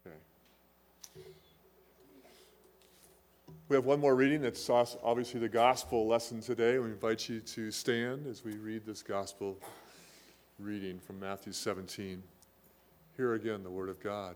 Okay. We have one more reading. That's obviously the gospel lesson today. We invite you to stand as we read this gospel reading from Matthew 17. Hear again the word of God.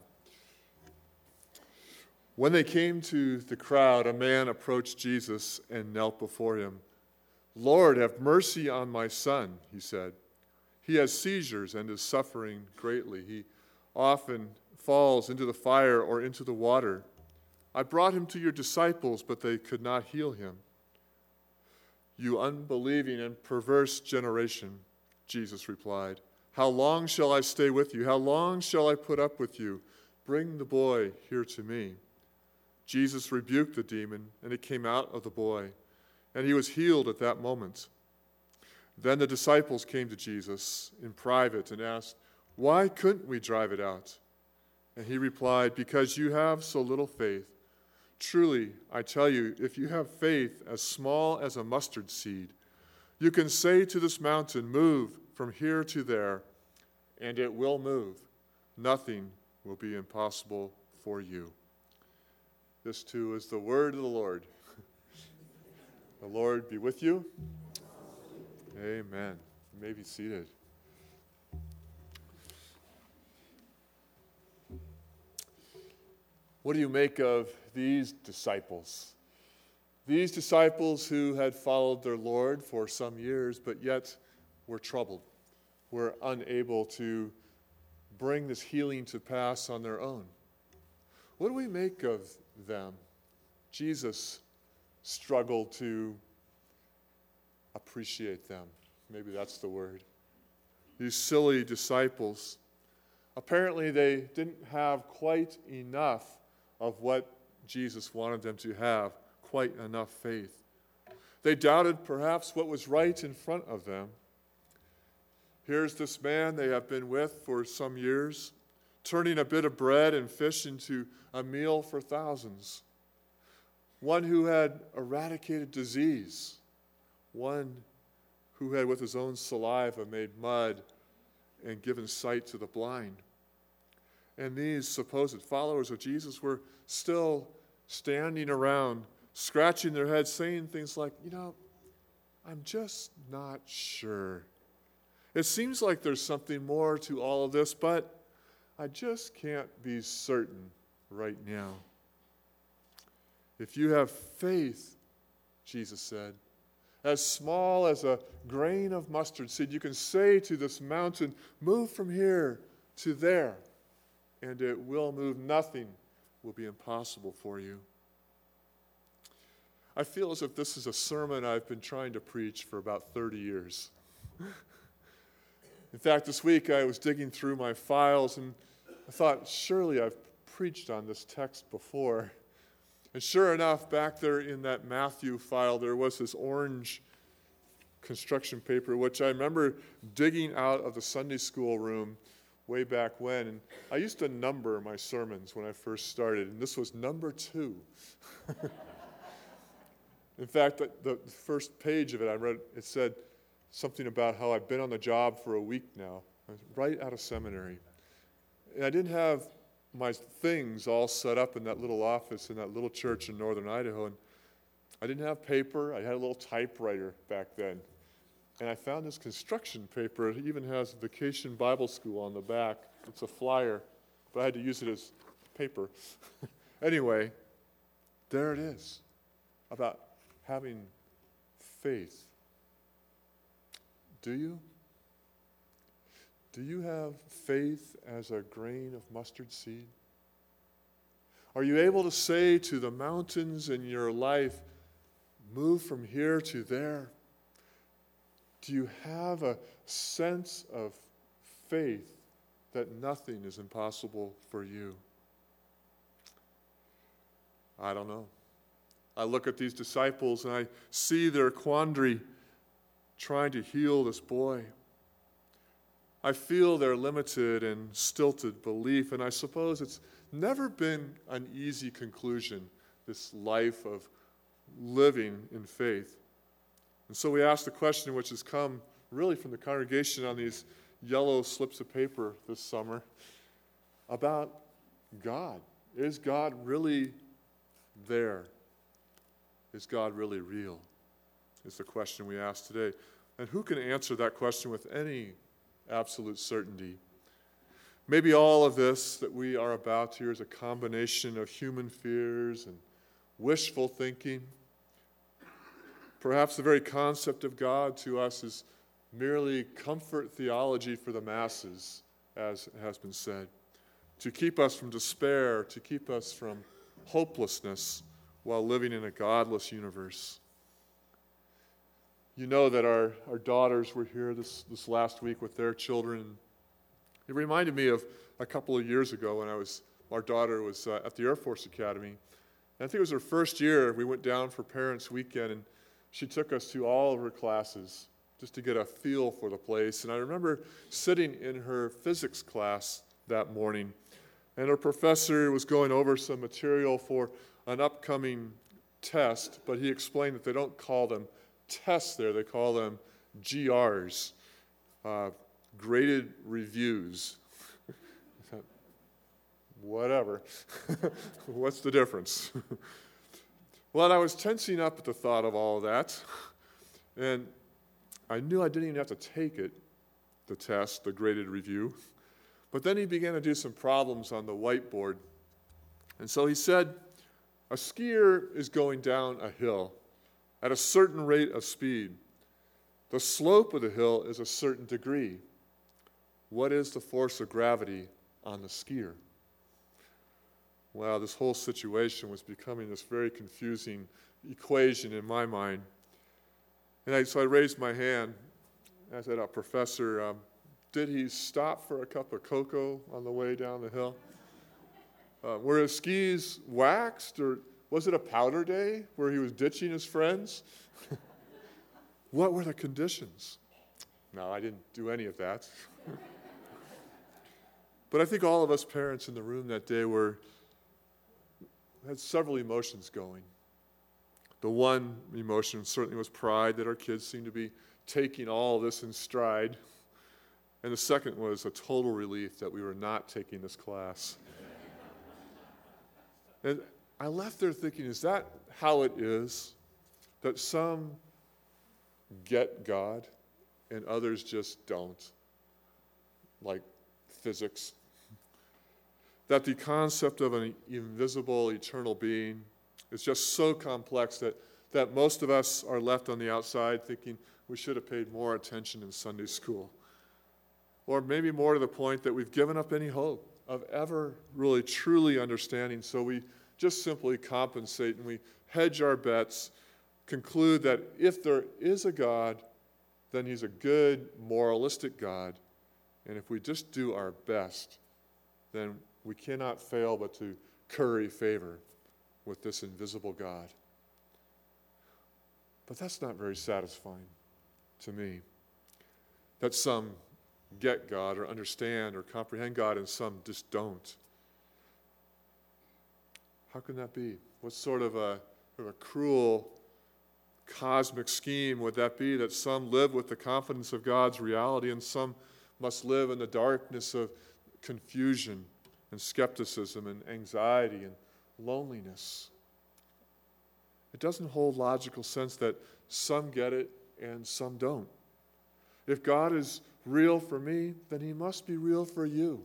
When they came to the crowd, a man approached Jesus and knelt before him. "Lord, have mercy on my son," he said. "He has seizures and is suffering greatly. He often falls into the fire or into the water. I brought him to your disciples, but they could not heal him." "You unbelieving and perverse generation," Jesus replied, "how long shall I stay with you? How long shall I put up with you? Bring the boy here to me." Jesus rebuked the demon, and it came out of the boy, and he was healed at that moment. Then the disciples came to Jesus in private and asked, "Why couldn't we drive it out?" And he replied, "Because you have so little faith. Truly, I tell you, if you have faith as small as a mustard seed, you can say to this mountain, 'Move from here to there,' and it will move. Nothing will be impossible for you." This too is the word of the Lord. The Lord be with you. Amen. You may be seated. What do you make of these disciples? These disciples who had followed their Lord for some years, but yet were troubled, were unable to bring this healing to pass on their own. What do we make of them? Jesus struggled to appreciate them. Maybe that's the word. These silly disciples, apparently they didn't have quite enough of what Jesus wanted them to have, quite enough faith. They doubted perhaps what was right in front of them. Here's this man they have been with for some years, turning a bit of bread and fish into a meal for thousands. One who had eradicated disease. One who had with his own saliva made mud and given sight to the blind. And these supposed followers of Jesus were still standing around, scratching their heads, saying things like, I'm just not sure. It seems like there's something more to all of this, but I just can't be certain right now. If you have faith, Jesus said, as small as a grain of mustard seed, you can say to this mountain, "Move from here to there," and it will move. Nothing will be impossible for you. I feel as if this is a sermon I've been trying to preach for about 30 years. In fact, this week I was digging through my files and I thought, surely I've preached on this text before. And sure enough, back there in that Matthew file, there was this orange construction paper, which I remember digging out of the Sunday school room way back when. And I used to number my sermons when I first started, and this was number 2. In fact, the first page of it I read, it said something about how I've been on the job for a week now, right out of seminary. And I didn't have my things all set up in that little office in that little church in northern Idaho. And I didn't have paper. I had a little typewriter back then. And I found this construction paper. It even has Vacation Bible School on the back. It's a flyer, but I had to use it as paper. Anyway, there it is, about having faith. Do you? Do you have faith as a grain of mustard seed? Are you able to say to the mountains in your life, "Move from here to there"? Do you have a sense of faith that nothing is impossible for you? I don't know. I look at these disciples and I see their quandary trying to heal this boy. I feel their limited and stilted belief, and I suppose it's never been an easy conclusion, this life of living in faith. And so we ask the question, which has come really from the congregation on these yellow slips of paper this summer, about God? Is God really there? Is God really real? Is the question we ask today. And who can answer that question with any absolute certainty? Maybe all of this that we are about here is a combination of human fears and wishful thinking. Perhaps the very concept of God to us is merely comfort theology for the masses, as has been said, to keep us from despair, to keep us from hopelessness while living in a godless universe. You know that our daughters were here this last week with their children. It reminded me of a couple of years ago when our daughter was at the Air Force Academy. And I think it was her first year. We went down for Parents' Weekend, and she took us to all of her classes just to get a feel for the place. And I remember sitting in her physics class that morning, and her professor was going over some material for an upcoming test, but he explained that they don't call them tests there, they call them GRs, graded reviews. I thought, whatever. What's the difference? Well, I was tensing up at the thought of all of that, and I knew I didn't even have to take it, the test, the graded review. But then he began to do some problems on the whiteboard. And so he said, a skier is going down a hill at a certain rate of speed. The slope of the hill is a certain degree. What is the force of gravity on the skier? Well, this whole situation was becoming this very confusing equation in my mind. And so I raised my hand. I said, Professor, did he stop for a cup of cocoa on the way down the hill? Were his skis waxed, or was it a powder day where he was ditching his friends? What were the conditions? No, I didn't do any of that. But I think all of us parents in the room that day had several emotions going. The one emotion certainly was pride that our kids seemed to be taking all this in stride. And the second was a total relief that we were not taking this class. And I left there thinking, is that how it is? That some get God and others just don't? Like physics. That the concept of an invisible, eternal being is just so complex that most of us are left on the outside thinking we should have paid more attention in Sunday school. Or maybe more to the point that we've given up any hope of ever really truly understanding, so we just simply compensate and we hedge our bets, conclude that if there is a God, then he's a good, moralistic God, and if we just do our best, then we cannot fail but to curry favor with this invisible God. But that's not very satisfying to me, that some get God or understand or comprehend God and some just don't. How can that be? What sort of a cruel cosmic scheme would that be, that some live with the confidence of God's reality and some must live in the darkness of confusion and skepticism and anxiety and loneliness? It doesn't hold logical sense that some get it and some don't. If God is real for me, then he must be real for you.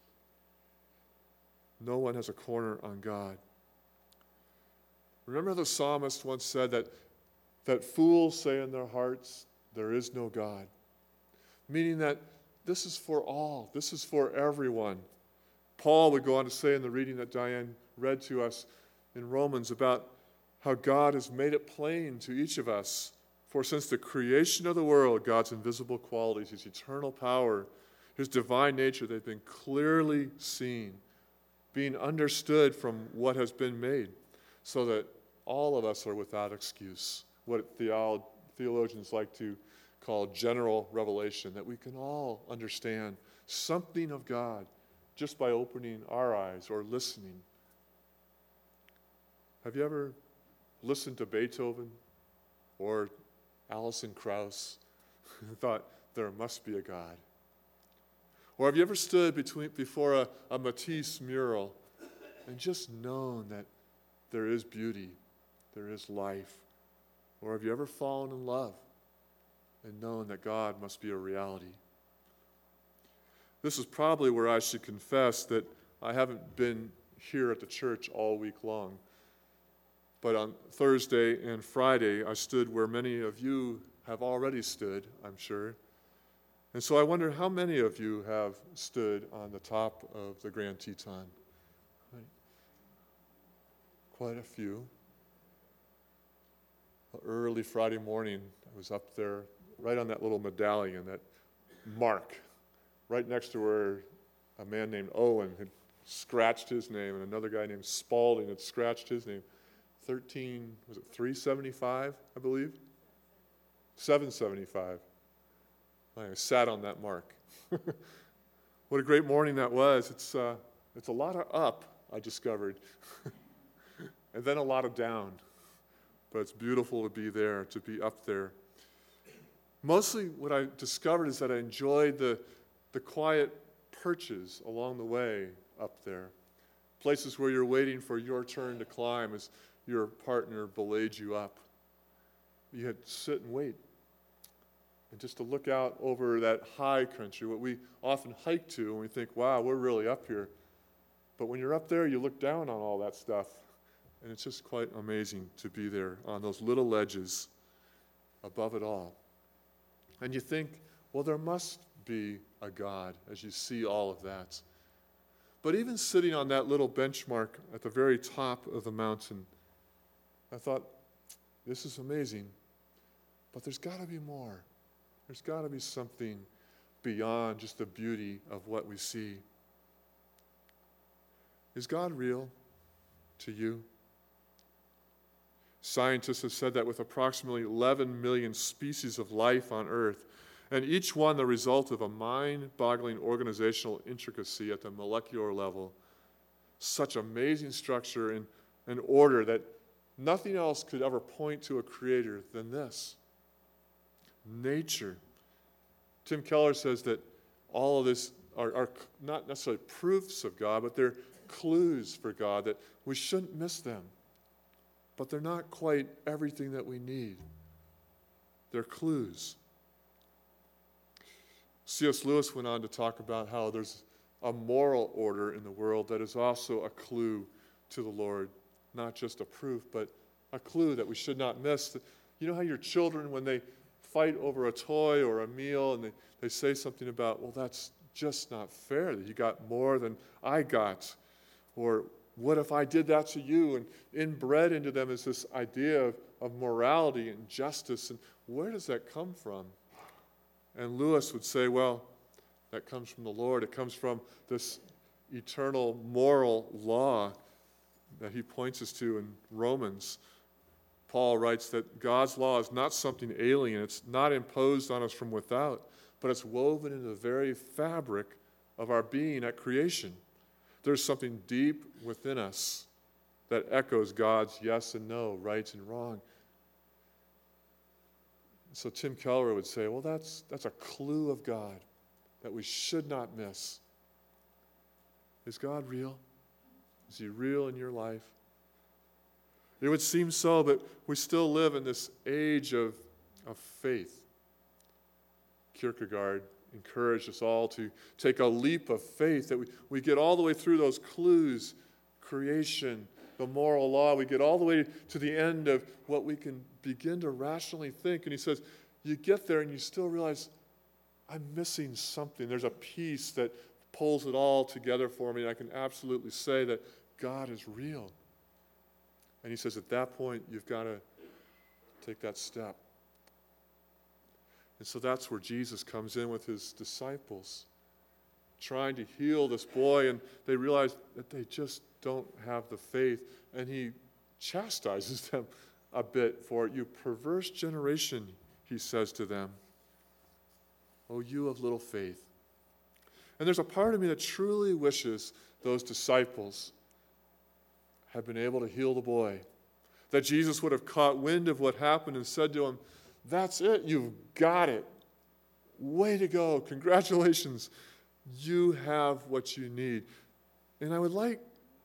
No one has a corner on God. Remember the psalmist once said that fools say in their hearts, there is no God. Meaning that this is for all. This is for everyone. Paul would go on to say in the reading that Diane read to us in Romans about how God has made it plain to each of us. For since the creation of the world, God's invisible qualities, his eternal power, his divine nature, they've been clearly seen, being understood from what has been made, so that all of us are without excuse. What theologians like to call general revelation, that we can all understand something of God just by opening our eyes or listening. Have you ever listened to Beethoven or Alison Krauss and thought, there must be a God? Or have you ever stood before a Matisse mural and just known that there is beauty, there is life? Or have you ever fallen in love and known that God must be a reality? This is probably where I should confess that I haven't been here at the church all week long. But on Thursday and Friday, I stood where many of you have already stood, I'm sure. And so I wonder how many of you have stood on the top of the Grand Teton? Right. Quite a few. Early Friday morning, I was up there, right on that little medallion, that mark, right next to where a man named Owen had scratched his name, and another guy named Spalding had scratched his name. 375, I believe? 775. I sat on that mark. What a great morning that was. It's a lot of up, I discovered, and then a lot of down. But it's beautiful to be there, to be up there. Mostly what I discovered is that I enjoyed the quiet perches along the way up there. Places where you're waiting for your turn to climb as your partner belayed you up. You had to sit and wait. And just to look out over that high country, what we often hike to, and we think, wow, we're really up here. But when you're up there, you look down on all that stuff. And it's just quite amazing to be there on those little ledges above it all. And you think, well, there must be a God as you see all of that. But even sitting on that little benchmark at the very top of the mountain, I thought, this is amazing, but there's got to be more. There's got to be something beyond just the beauty of what we see. Is God real to you? Scientists have said that with approximately 11 million species of life on Earth, and each one the result of a mind-boggling organizational intricacy at the molecular level, such amazing structure and order that nothing else could ever point to a creator than this. Nature. Tim Keller says that all of this are not necessarily proofs of God, but they're clues for God, that we shouldn't miss them. But they're not quite everything that we need. They're clues. C.S. Lewis went on to talk about how there's a moral order in the world that is also a clue to the Lord. Not just a proof, but a clue that we should not miss. You know how your children, when they fight over a toy or a meal, and they say something about, well, that's just not fair, that you got more than I got. Or, what if I did that to you? And inbred into them is this idea of morality and justice. And where does that come from? And Lewis would say, well, that comes from the Lord. It comes from this eternal moral law that he points us to in Romans. Paul writes that God's law is not something alien. It's not imposed on us from without, but it's woven into the very fabric of our being at creation. There's something deep within us that echoes God's yes and no, right and wrong. So Tim Keller would say, well, that's a clue of God that we should not miss. Is God real? Is he real in your life? It would seem so, but we still live in this age of faith. Kierkegaard encouraged us all to take a leap of faith, that we get all the way through those clues, creation, the moral law. We get all the way to the end of what we can begin to rationally think. And he says, you get there and you still realize, I'm missing something. There's a piece that pulls it all together for me, and I can absolutely say that God is real. And he says, at that point, you've got to take that step. And so that's where Jesus comes in with his disciples, trying to heal this boy, and they realize that they just don't have the faith, and he chastises them a bit for it. You perverse generation, he says to them. Oh, you of little faith. And there's a part of me that truly wishes those disciples had been able to heal the boy, that Jesus would have caught wind of what happened and said to him, that's it, you've got it. Way to go, congratulations. You have what you need. And I would like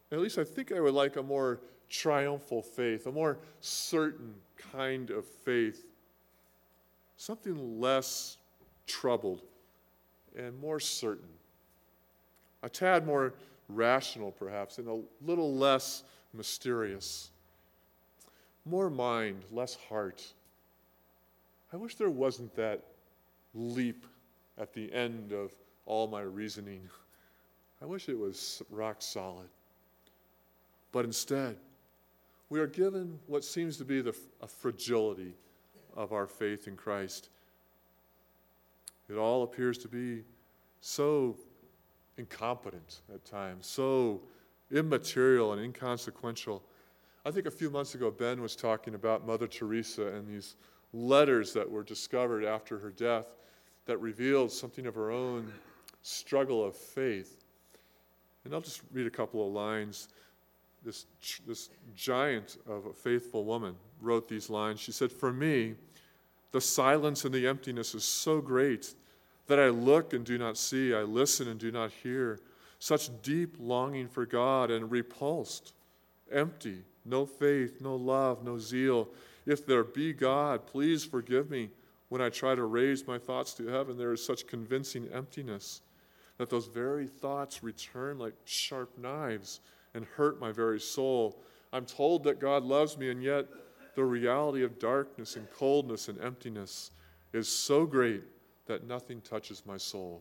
at least I think I would like a more triumphal faith, a more certain kind of faith, something less troubled and more certain, a tad more rational perhaps, and a little less mysterious, more mind, less heart. I wish there wasn't that leap at the end of all my reasoning. I wish it was rock solid. But instead, we are given what seems to be a fragility of our faith in Christ. It all appears to be so incompetent at times, so immaterial and inconsequential. I think a few months ago, Ben was talking about Mother Teresa and these letters that were discovered after her death that revealed something of her own struggle of faith. And I'll just read a couple of lines. This giant of a faithful woman wrote these lines. She said, "For me, the silence and the emptiness is so great that I look and do not see, I listen and do not hear. Such deep longing for God and repulsed, empty, no faith, no love, no zeal. If there be God, please forgive me. When I try to raise my thoughts to heaven, there is such convincing emptiness that those very thoughts return like sharp knives and hurt my very soul. I'm told that God loves me, and yet the reality of darkness and coldness and emptiness is so great that nothing touches my soul."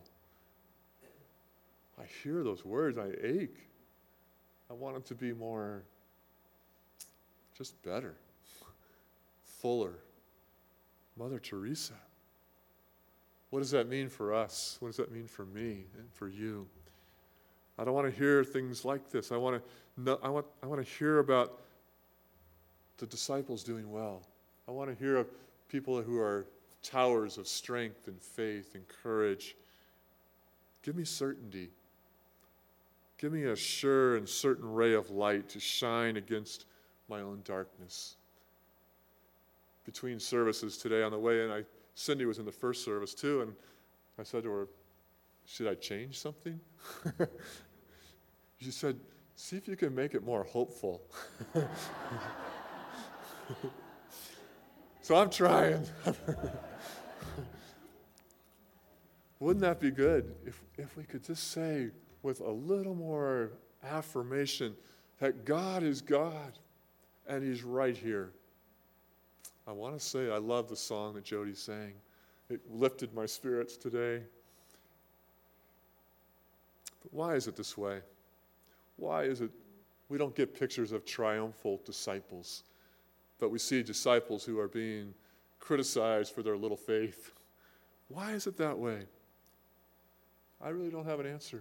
I hear those words, I ache. I want it to be more, just better, fuller. Mother Teresa. What does that mean for us? What does that mean for me and for you? I don't want to hear things like this. I want to hear about the disciples doing well. I want to hear of people who are towers of strength and faith and courage. Give me certainty. Give me a sure and certain ray of light to shine against my own darkness. Between services today on the way in, Cindy was in the first service too, and I said to her, "Should I change something?" She said, "See if you can make it more hopeful." So I'm trying. Wouldn't that be good if we could just say with a little more affirmation that God is God and He's right here? I want to say I love the song that Jody sang. It lifted my spirits today. But why is it this way? Why is it we don't get pictures of triumphal disciples, but we see disciples who are being criticized for their little faith? Why is it that way? I really don't have an answer.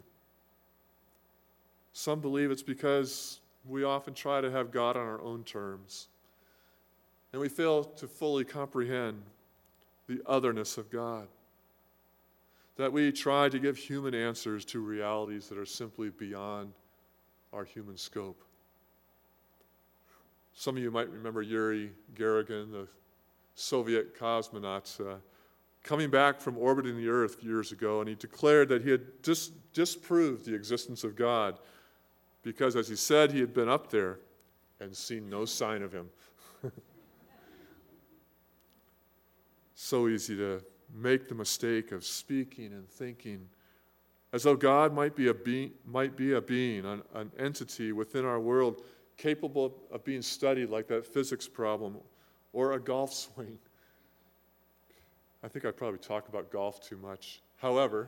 Some believe it's because we often try to have God on our own terms, and we fail to fully comprehend the otherness of God. That we try to give human answers to realities that are simply beyond our human scope. Some of you might remember Yuri Gagarin, the Soviet cosmonaut, coming back from orbiting the Earth years ago, and he declared that he had disproved the existence of God because, as he said, he had been up there and seen no sign of Him. So easy to make the mistake of speaking and thinking as though God might be a being, an entity within our world capable of being studied like that physics problem or a golf swing. I think I probably talk about golf too much. However,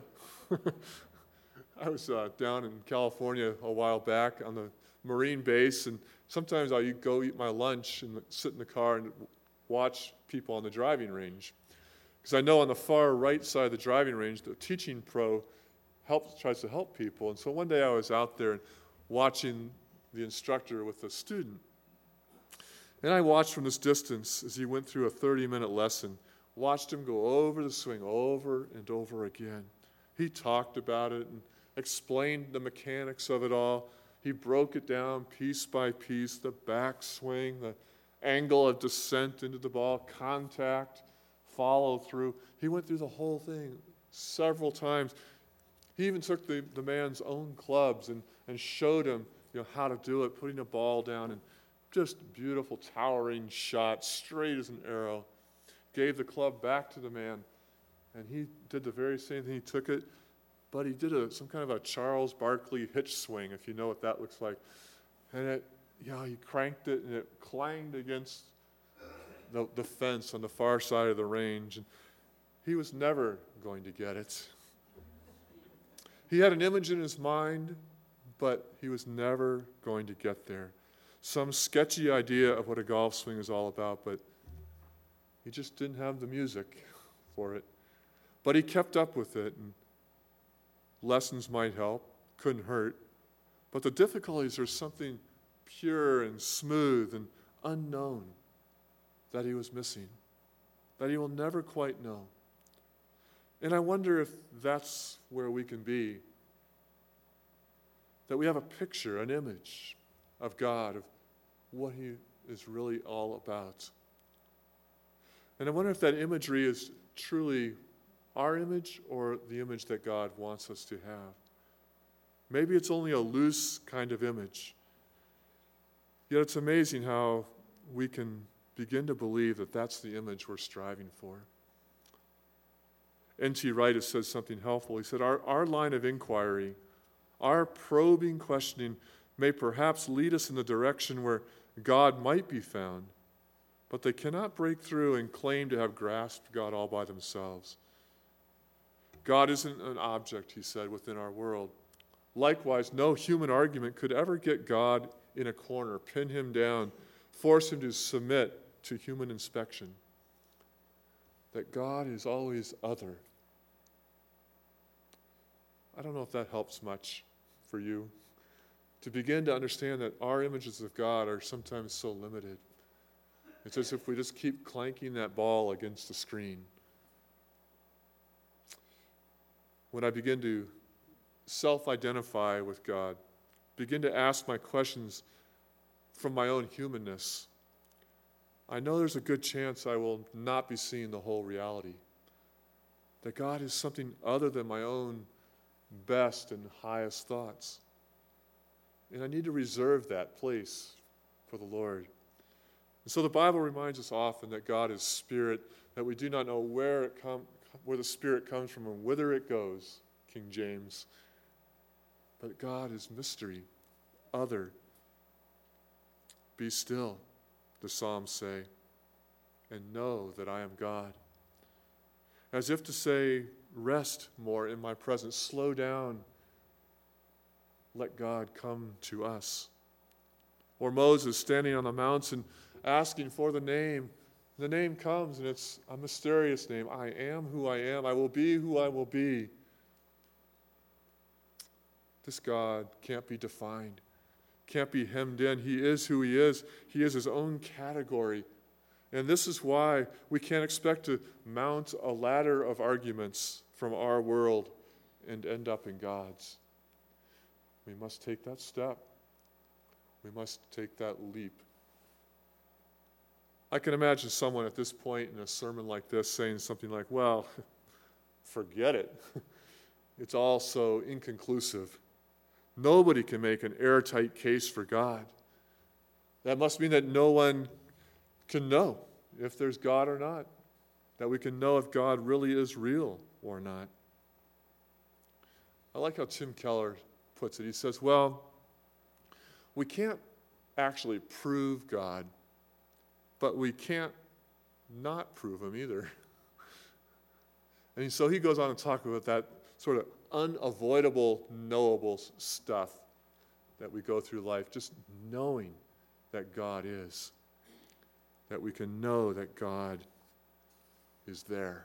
I was down in California a while back on the Marine base, and sometimes I'll go eat my lunch and sit in the car and watch people on the driving range. Because I know on the far right side of the driving range, the teaching pro tries to help people. And so one day I was out there watching the instructor with a student. And I watched from this distance as he went through a 30-minute lesson, watched him go over the swing over and over again. He talked about it and explained the mechanics of it all. He broke it down piece by piece, the backswing, the angle of descent into the ball, contact, follow through. He went through the whole thing several times. He even took the man's own clubs and showed him, how to do it, putting a ball down, and just beautiful, towering shot, straight as an arrow. Gave the club back to the man, and he did the very same thing. He took it, but he did some kind of a Charles Barkley hitch swing, if you know what that looks like. And he cranked it, and it clanged against the fence on the far side of the range. And he was never going to get it. He had an image in his mind, but he was never going to get there. Some sketchy idea of what a golf swing is all about, but he just didn't have the music for it. But he kept up with it, and lessons might help, couldn't hurt. But the difficulties are something pure and smooth and unknown that he was missing, that he will never quite know. And I wonder if that's where we can be, that we have a picture, an image of God, of what he is really all about. And I wonder if that imagery is truly our image or the image that God wants us to have. Maybe it's only a loose kind of image. Yet it's amazing how we can begin to believe that that's the image we're striving for. N.T. Wright has said something helpful. He said, our line of inquiry, our probing questioning may perhaps lead us in the direction where God might be found, but they cannot break through and claim to have grasped God all by themselves. God isn't an object, he said, within our world. Likewise, no human argument could ever get God in a corner, pin him down, force him to submit to human inspection. That God is always other. I don't know if that helps much for you to begin to understand that our images of God are sometimes so limited. It's as if we just keep clanking that ball against the screen. When I begin to self-identify with God, begin to ask my questions from my own humanness, I know there's a good chance I will not be seeing the whole reality. That God is something other than my own best and highest thoughts. And I need to reserve that place for the Lord. And so the Bible reminds us often that God is spirit, that we do not know where the Spirit comes from and whither it goes, King James. But God is mystery, other. Be still, the Psalms say, and know that I am God. As if to say, rest more in my presence, slow down, let God come to us. Or Moses standing on the mountain asking for the name. The name comes, and it's a mysterious name. I am who I am. I will be who I will be. This God can't be defined, can't be hemmed in. He is who he is. He is his own category. And this is why we can't expect to mount a ladder of arguments from our world and end up in God's. We must take that step. We must take that leap. I can imagine someone at this point in a sermon like this saying something like, well, forget it. It's all so inconclusive. Nobody can make an airtight case for God. That must mean that no one can know if there's God or not, that we can know if God really is real or not. I like how Tim Keller puts it. He says, well, we can't actually prove God, but we can't not prove him either. And so he goes on to talk about that sort of unavoidable, knowable stuff that we go through life, just knowing that God is, that we can know that God is there.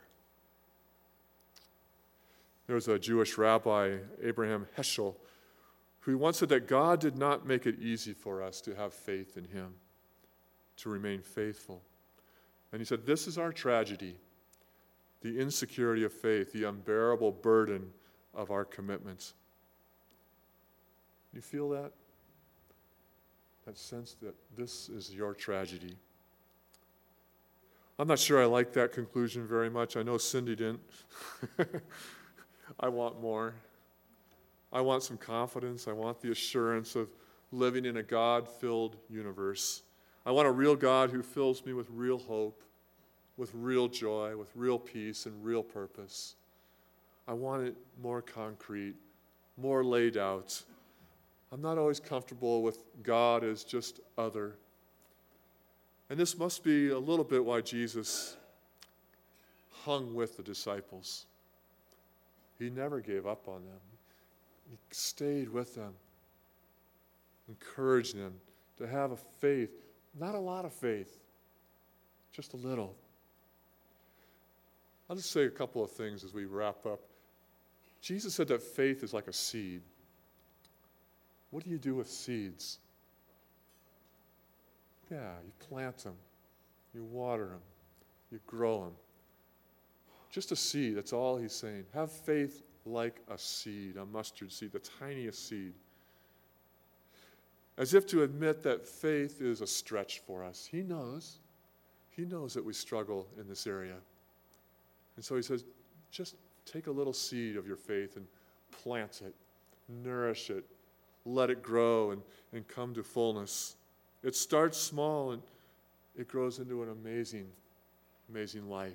There was a Jewish rabbi, Abraham Heschel, who once said that God did not make it easy for us to have faith in him, to remain faithful. And he said, this is our tragedy, the insecurity of faith, the unbearable burden of our commitments. You feel that? That sense that this is your tragedy. I'm not sure I like that conclusion very much. I know Cindy didn't. I want more. I want some confidence. I want the assurance of living in a God-filled universe. I want a real God who fills me with real hope, with real joy, with real peace and real purpose. I want it more concrete, more laid out. I'm not always comfortable with God as just other. And this must be a little bit why Jesus hung with the disciples. He never gave up on them. He stayed with them, encouraged them to have a faith, not a lot of faith, just a little. I'll just say a couple of things as we wrap up. Jesus said that faith is like a seed. What do you do with seeds? Yeah, you plant them, you water them, you grow them. Just a seed, that's all he's saying. Have faith like a seed, a mustard seed, the tiniest seed. As if to admit that faith is a stretch for us. He knows that we struggle in this area. And so he says, just take a little seed of your faith and plant it, nourish it, let it grow and come to fullness. It starts small and it grows into an amazing, amazing life.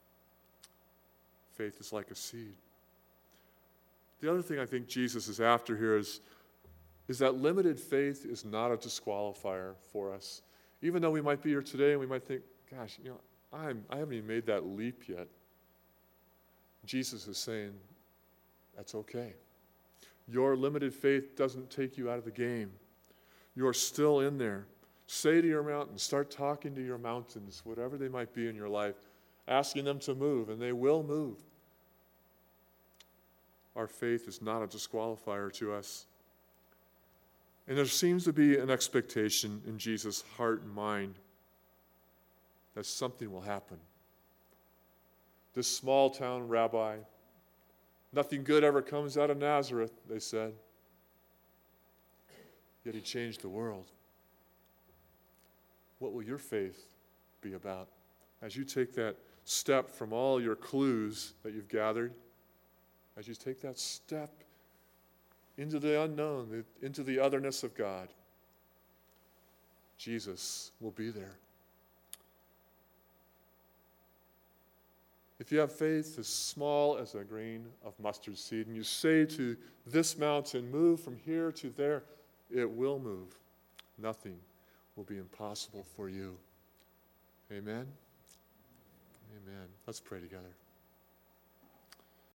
Faith is like a seed. The other thing I think Jesus is after here is that limited faith is not a disqualifier for us. Even though we might be here today and we might think, gosh, I haven't even made that leap yet. Jesus is saying, that's okay. Your limited faith doesn't take you out of the game. You're still in there. Say to your mountains, start talking to your mountains, whatever they might be in your life, asking them to move, and they will move. Our faith is not a disqualifier to us. And there seems to be an expectation in Jesus' heart and mind that something will happen. This small town rabbi, nothing good ever comes out of Nazareth, they said. Yet he changed the world. What will your faith be about as you take that step from all your clues that you've gathered, as you take that step into the unknown, into the otherness of God? Jesus will be there. If you have faith as small as a grain of mustard seed, and you say to this mountain, move from here to there, it will move. Nothing will be impossible for you. Amen? Amen. Let's pray together.